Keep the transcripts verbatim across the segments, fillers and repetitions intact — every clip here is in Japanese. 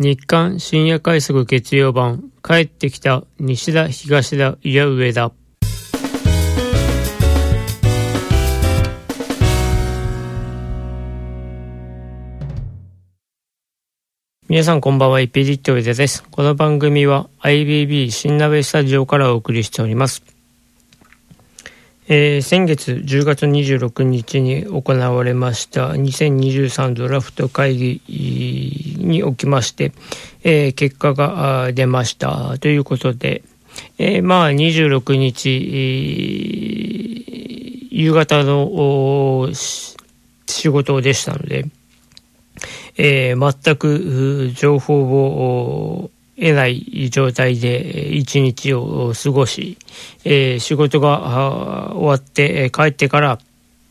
日刊深夜快速月曜版、帰ってきた西田東田いや上田。皆さんこんばんは、イピリット上田です。この番組は アイビービー 新鍋スタジオからお送りしております。えー、先月じゅうがつにじゅうろくにちに行われましたにせんにじゅうさんドラフト会議におきまして、えー、結果が出ましたということで、えー、まあにじゅうろくにち、えー、夕方の仕事でしたので、えー、全く情報を得ない状態で一日を過ごし、えー、仕事が終わって帰ってから、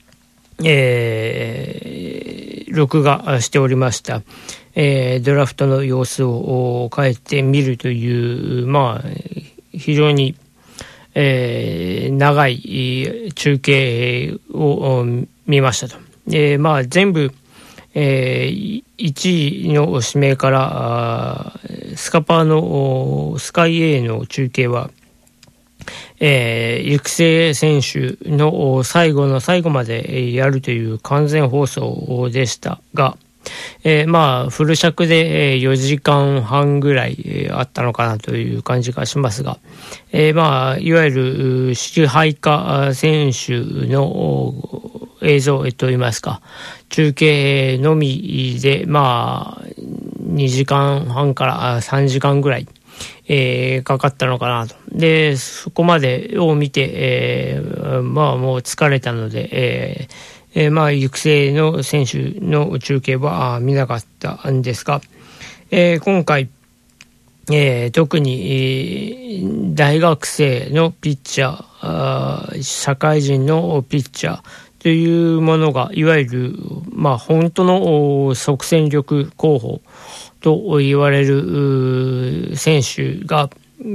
えー、録画しておりました、えー、ドラフトの様子を帰って見るという、まあ非常に、えー、長い中継を見ましたと。えー、まあ全部えー、いちいの指名からスカパーのスカイ A の中継は、えー、育成選手の最後の最後までやるという完全放送でしたが、えー、まあフル尺でよじかんはんぐらいあったのかなという感じがしますが、えー、まあいわゆる支配下選手の映像といいますか、中継のみでまあにじかんはんからさんじかんぐらい、えー、かかったのかなと。でそこまでを見て、えー、まあもう疲れたので、えーえー、まあ育成の選手の中継は見なかったんですが、えー、今回、えー、特に、えー、大学生のピッチャー、社会人のピッチャーというものがいわゆる、まあ、本当の即戦力候補と言われる選手が、うん、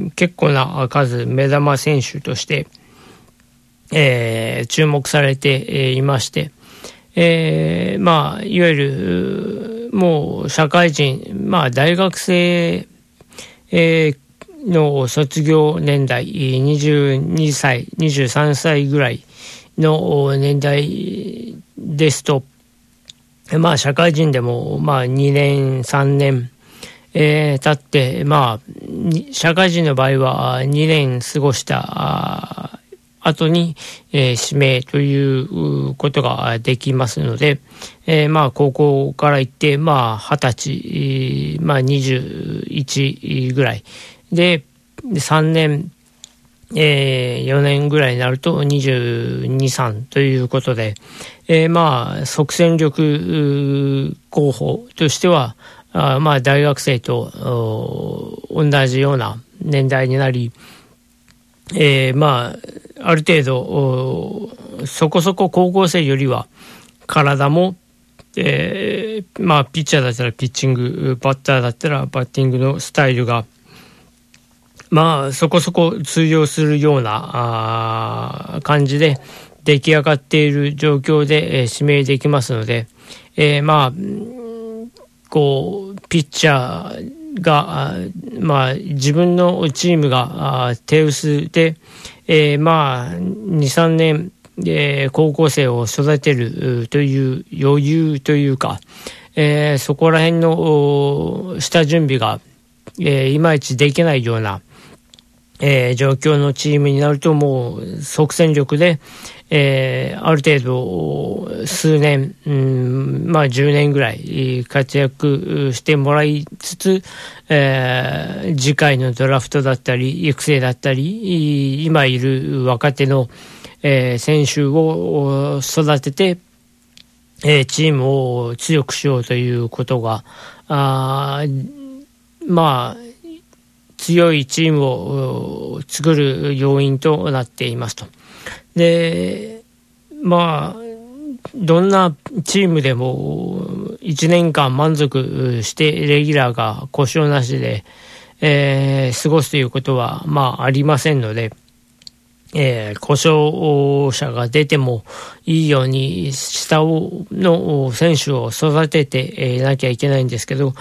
結構な数目玉選手として、えー、注目されていまして、えー、まあいわゆるもう社会人、まあ大学生、えー、の卒業年代にじゅうにさいにじゅうさんさいぐらいの年代ですと、まあ社会人でもまあにねんさんねん、えー、経って、まあ社会人の場合はにねん過ごした後に、えー、指名ということができますので、えー、まあ高校から行ってまあはたち、まあにじゅういちぐらいでさんねん、えー、よねんぐらいになるとにじゅうに、さんということで、えー、まあ即戦力候補としてはあまあ大学生と同じような年代になり、えー、まあある程度そこそこ高校生よりは体も、えー、まあピッチャーだったらピッチング、バッターだったらバッティングのスタイルがまあそこそこ通用するようなあ感じで出来上がっている状況で、えー、指名できますので、えー、まあこうピッチャーがまあ自分のチームが手薄で、えー、まあにさんねんで高校生を育てるという余裕というか、えー、そこら辺の下準備が、えー、いまいちできないような、えー、状況のチームになるともう即戦力で、えー、ある程度数年、うん、まあじゅうねんぐらい活躍してもらいつつ、えー、次回のドラフトだったり育成だったり今いる若手の、えー、選手を育てて、えー、チームを強くしようということがあまあ強いチームを作る要因となっていますと。でまあどんなチームでもいちねんかん満足してレギュラーが故障なしで、えー、過ごすということはまあありませんので、えー、故障者が出てもいいように下の選手を育てていなきゃいけないんですけど、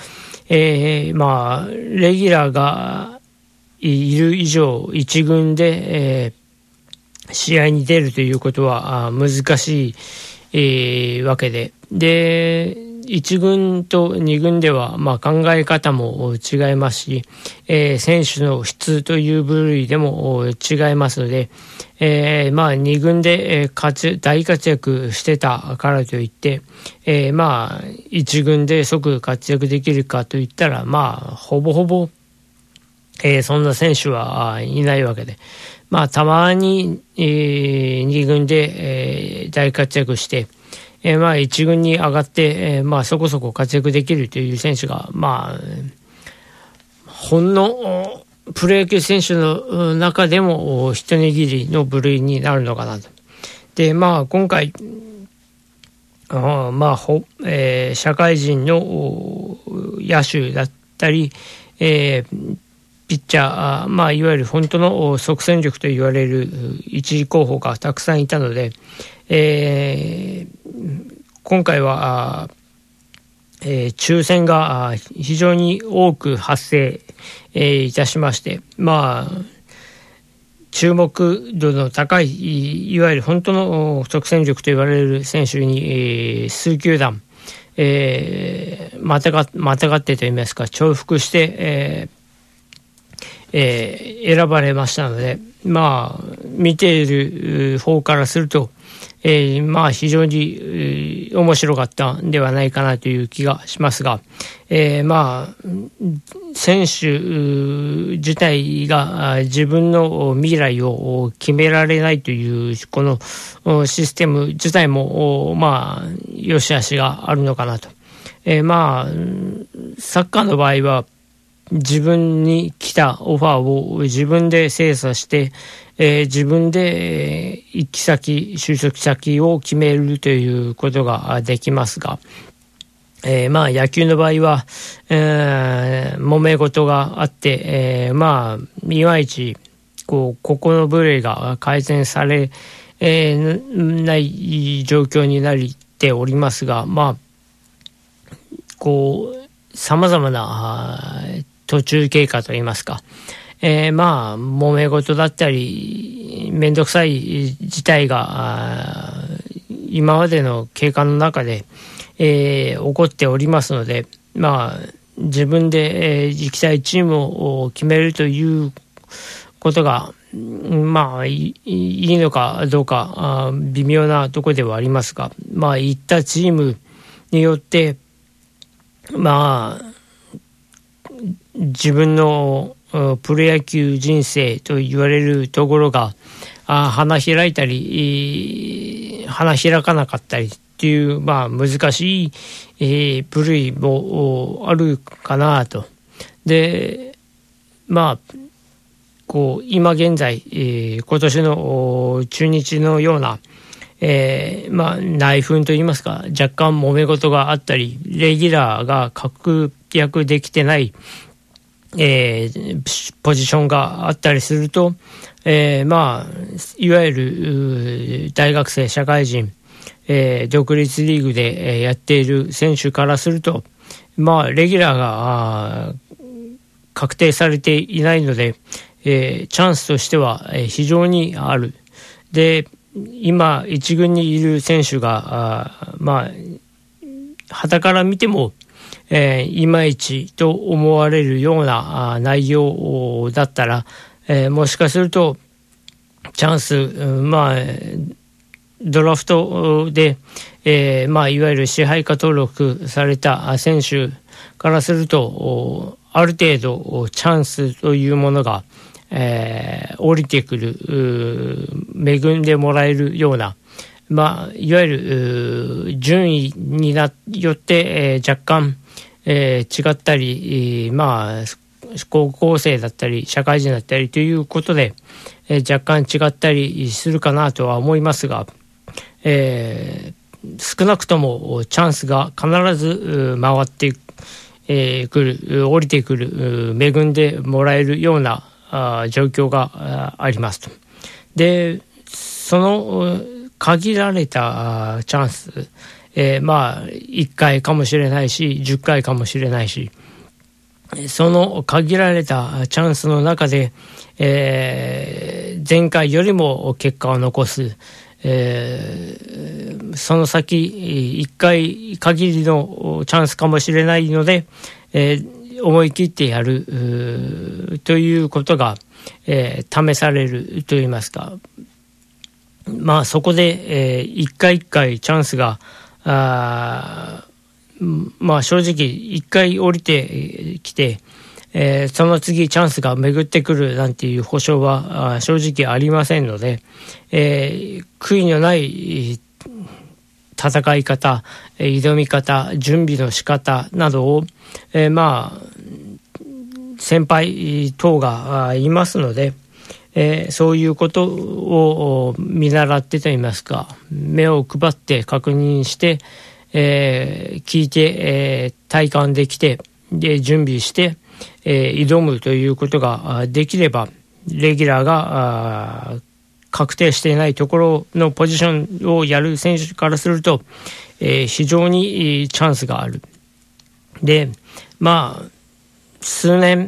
えー、まあレギュラーがいる以上一軍で、えー、試合に出るということは難しい、えー、わけで、で一軍と二軍では、まあ、考え方も違いますし、えー、選手の質という部類でも違いますので、えー、まあ二軍で活大活躍してたからといって、えー、まあ一軍で即活躍できるかといったら、まあほぼほぼ、えー、そんな選手はいないわけで、まあたまに、えー、二軍で、えー、大活躍して、えー、まあ一軍に上がって、えー、まあそこそこ活躍できるという選手が、まあほんのプロ野球選手の中でも一握りの部類になるのかなと。でまあ今回あまあほ、えー、社会人の野手だったり、えー、ピッチャー、まあいわゆる本当の即戦力と言われる一次候補がたくさんいたので、えー、今回はえー、抽選が非常に多く発生、えー、いたしまして、まあ注目度の高いいわゆる本当の即戦力と言われる選手に、えー、数球団、えー、またがまたがってといいますか重複して、えーえー、選ばれましたので、まあ見ている方からすると、えー、まあ非常に、えー、面白かったんではないかなという気がしますが、えー、まあ選手自体が自分の未来を決められないというこのシステム自体もまあ良し悪しがあるのかなと、えー、まあサッカーの場合は自分に来たオファーを自分で精査して、えー、自分で、えー、行き先就職先を決めるということができますが、えー、まあ野球の場合は、えー、揉め事があって、えー、まあいまいちこうここの部類が改善され、えー、ない状況になっておりますが、まあこうさまざまな途中経過といいますか、えー、まあ揉め事だったりめんどくさい事態が今までの経過の中で、えー、起こっておりますので、まあ自分で、えー、行きたいチームを決めるということがまあいいのかどうかあ微妙なところではありますが、まあ行ったチームによってまあ自分のプロ野球人生と言われるところがあ花開いたり花開かなかったりっていう、まあ、難しい、えー、部類もあるかなと。でまあこう今現在、えー、今年の中日のような、えーまあ、内紛といいますか若干揉め事があったりレギュラーが確約できてないえー、ポジションがあったりすると、えー、まあいわゆる大学生社会人、えー、独立リーグでやっている選手からすると、まあレギュラーが確定されていないので、えー、チャンスとしては非常にある。で今一軍にいる選手があまあ傍から見てもえー、いまいちと思われるような内容だったら、えー、もしかするとチャンス、まあドラフトで、えー、まあいわゆる支配下登録された選手からするとある程度チャンスというものが、えー、降りてくる恵んでもらえるような、まあいわゆる順位になよって、えー、若干えー、違ったり、えー、まあ高校生だったり社会人だったりということで、えー、若干違ったりするかなとは思いますが、えー、少なくともチャンスが必ず回ってく、えー、くる降りてくる恵んでもらえるようなあ状況がありますと。でその限られたチャンス、えー、まあいっかいかもしれないしじゅっかいかもしれないし、 その限られたチャンスの中で、えー、前回よりも結果を残す、えー、その先いっかい限りのチャンスかもしれないので、えー、思い切ってやるということが、えー、試されるといいますか、まあそこで、えー、一回一回チャンスがあまあ正直一回降りてきて、えー、その次チャンスが巡ってくるなんていう保証は正直ありませんので、えー、悔いのない戦い方、挑み方、準備の仕方などを、えー、まあ先輩等がいますので、えー、そういうことを見習ってといいますか、目を配って確認して、えー、聞いて、えー、体感できて、で準備して、えー、挑むということができれば、レギュラーが確定していないところのポジションをやる選手からすると、えー、非常にチャンスがある。で、まあ数年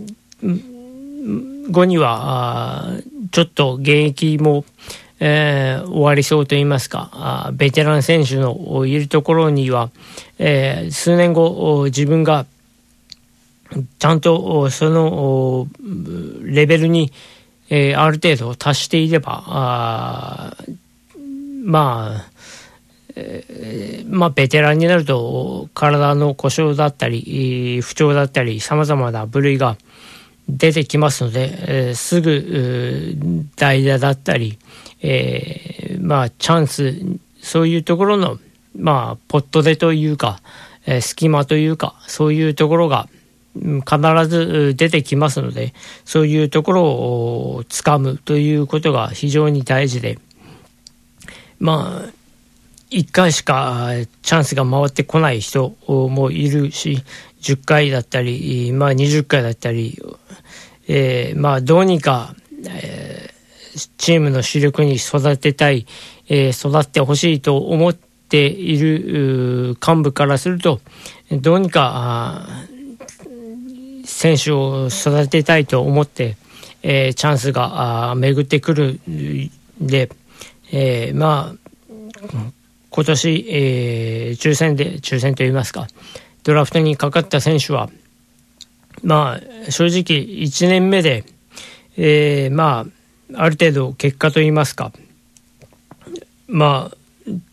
後にはちょっと現役も、えー、終わりそうといいますか、ベテラン選手のいるところには、えー、数年後自分がちゃんとそのレベルに、えー、ある程度達していれば、あまあ、えー、まあベテランになると体の故障だったり不調だったりさまざまな部類が出てきますので、えー、すぐ代打だったり、えー、まあチャンス、そういうところのまあポットでというか、えー、隙間というか、そういうところが必ず出てきますので、そういうところを掴むということが非常に大事で、まあいっかいしかチャンスが回ってこない人もいるし、じゅっかいだったり、まあにじゅっかいだったり、えー、まあどうにか、えー、チームの主力に育てたい、えー、育ってほしいと思っている幹部からすると、どうにか選手を育てたいと思って、えー、チャンスが巡ってくるんで、えー、まあ今年、えー、抽選で抽選といいますか、ドラフトにかかった選手はまあ正直いちねんめで、えー、まあある程度結果といいますか、まあ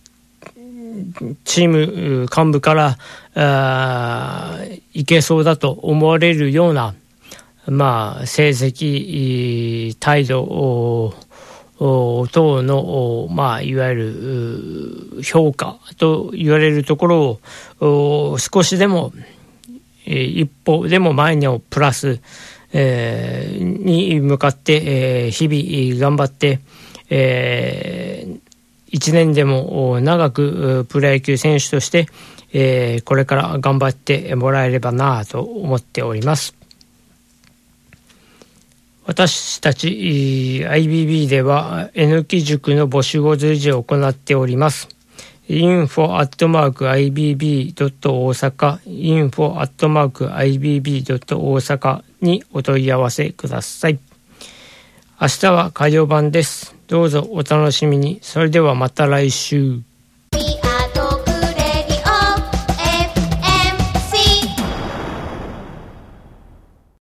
チーム幹部からあいけそうだと思われるようなまあ成績態度等の、まあ、いわゆる評価と言われるところを少しでも一歩でも前にプラス、えー、に向かって、えー、日々頑張って、えー、いちねんでも長くプロ野球選手として、えー、これから頑張ってもらえればなと思っております。私たち アイビービー では N 期塾の募集を随時行っております。インフォ アットマーク アイビービー ドット 大阪 インフォ アットマーク アイビービー ドット 大阪にお問い合わせください。明日は火曜版です。どうぞお楽しみに。それではまた来週。